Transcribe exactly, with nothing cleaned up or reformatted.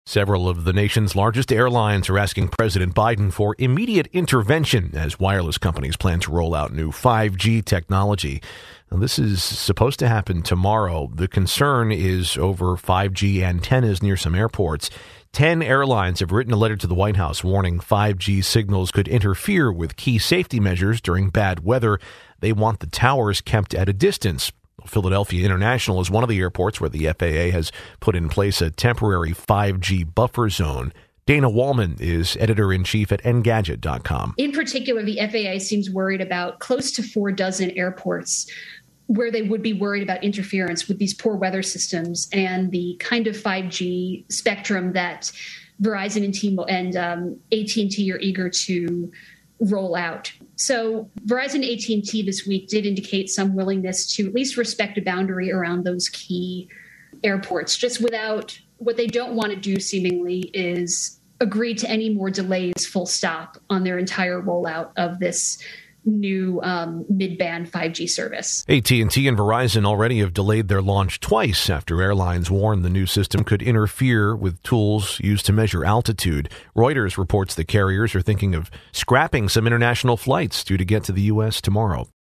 Several of the nation's largest airlines are asking President Biden for immediate intervention as wireless companies plan to roll out new five G technology. Now, this is supposed to happen tomorrow. The concern is over five G antennas near some airports. Ten airlines have written a letter to the White House warning five G signals could interfere with key safety measures during bad weather. They want the towers kept at a distance. Philadelphia International is one of the airports where the F A A has put in place a temporary five G buffer zone. Dana Wallman is editor-in-chief at Engadget dot com. In particular, the F A A seems worried about close to four dozen airports where they would be worried about interference with these poor weather systems and the kind of five G spectrum that Verizon and, T- and um, A T and T are eager to roll out. So Verizon and A T and T this week did indicate some willingness to at least respect a boundary around those key airports, just without, what they don't want to do seemingly is agree to any more delays full stop on their entire rollout of this new um, mid-band five G service. A T and T and Verizon already have delayed their launch twice after airlines warned the new system could interfere with tools used to measure altitude. Reuters reports the carriers are thinking of scrapping some international flights due to get to the U S tomorrow.